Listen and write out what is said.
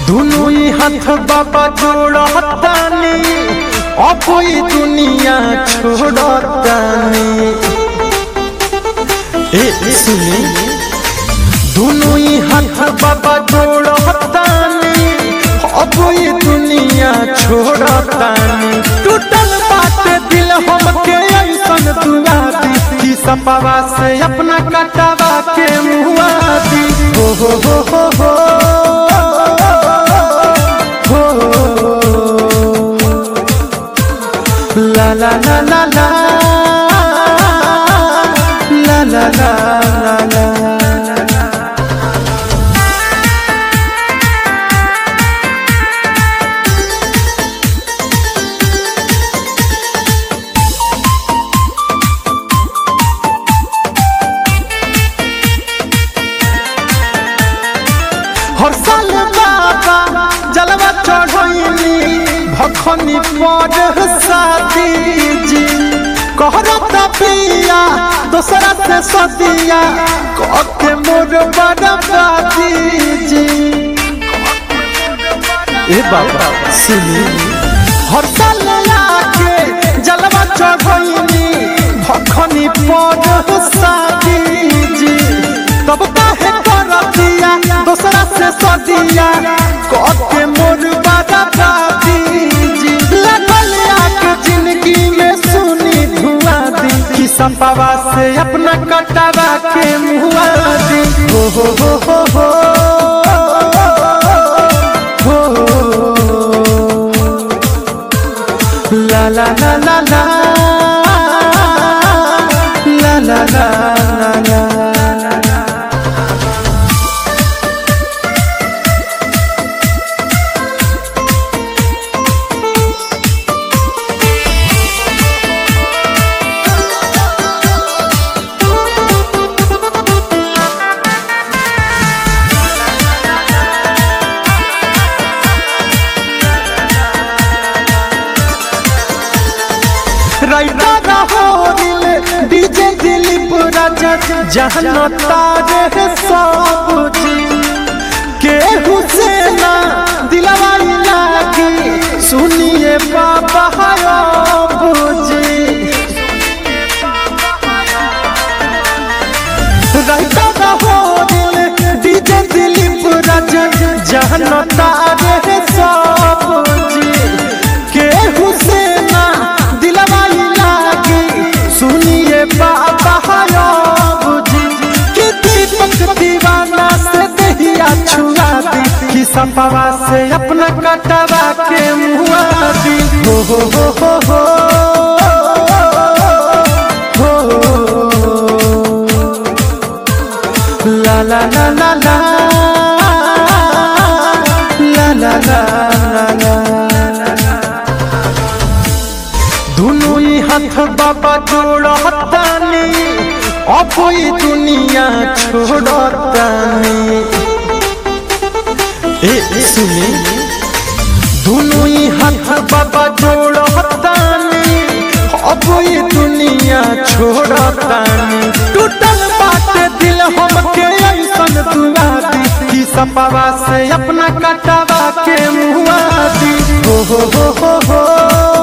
दोनों ही हाथ बाबा जोड़तानी अब ई दुनिया छोड़तानी। सुनी दोनों ही हाथ बाबा जोड़तानी अब ई दुनिया छोड़तानी। टूटल बाटे दिल हमके ऐसन दुआ दी कि सपवा से अपना कटवा के मुआ दी। हो ला ला ला ला ला ला ला ला ला। हर साल बाबा जलवा चढ़ोइनी भखनी पर शादी जी कहरत पिया दोसरा से सदिया के मोर बर्बादी जी। ए बाबा सुनी हर साल आके जलवा चढ़ोइनी भखनी पर शादी जी तब काहे करतिया दोसरा से सदिया के मोर बर्बादी जी। लगल आके जिंदगी में सुनी धुआ दी कि संपवा से अपना कटवा के मुआ दी। हो ला ला ला ला ला ला ला ला ला। राइटर हो दिल डीजे दिलीप राजा जहन तारे सब जी के हुसैना दिलवा लागी सुनिए बाबा बुझी। राइटर हो दिल डीजे दिलीप राजा जहन तारे सब जी के हुसैना सुनिए बाबा बुझी कि दीपक दीवाना से दहिया छुआ दी कि सपवा से अपना कटवा के मुआ दी। हो ला ला ला ला ला ला ला ला ला। दोनों ही हाथ बाबा जोड़तानी अब ई दुनिया छोड़तानी। सुनी दोनों ही हाथ बाबा जोड़तानी अब ई दुनिया छोड़तानी। टूटल बाटे दिल हमके ऐसन दुआ दी कि सपवा से अपना कटवा के मुआ दी। हो